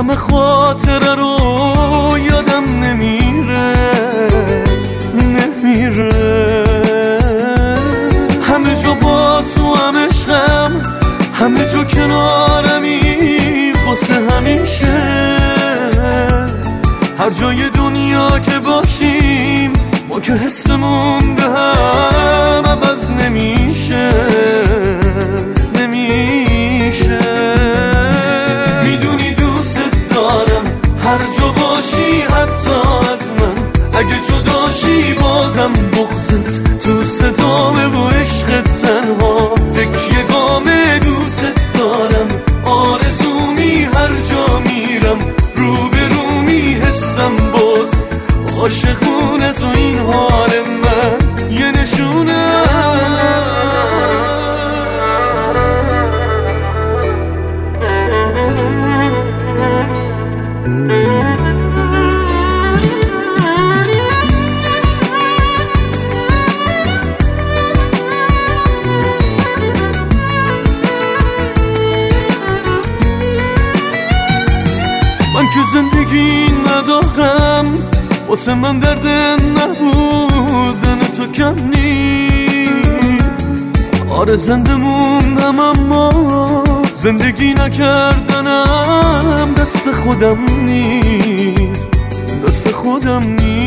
همه خاطره رو یادم نمیره همه جا با تو هم عشقم، همه جا کنارمی واسه همیشه. هر جای دنیا که باشیم ما که حسمون به هم عوض نمیشه. میدونی دوست دارم هر جا باشی حتی از من، اگه جداشی بازم بغضت تو صدامه و عشقت تنها تکیه گامه. دوست دارم آرزومی هر جا میرم روبرومی حسم بود عاشقونه تو این حال من یه نشونه. من که زندگی ندارم، واسه من درد نبودن تو کم نیست. آره زنده موندم اما زندگی نکردنم دست خودم نیست، دست خودم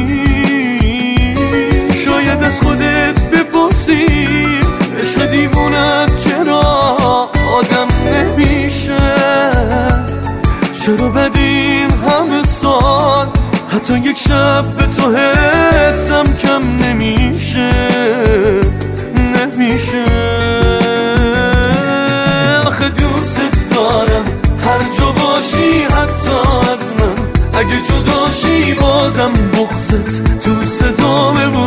نیست. شاید از خودت بپرسی عشق دیوونت چرا آدم نمیشه، چرا بدین همه سال حتی یک شب به تو حسم کم نمیشه. آخه دوست دارم هر جا باشی حتی از من، اگه جداشی بازم بغضت تو صدامه و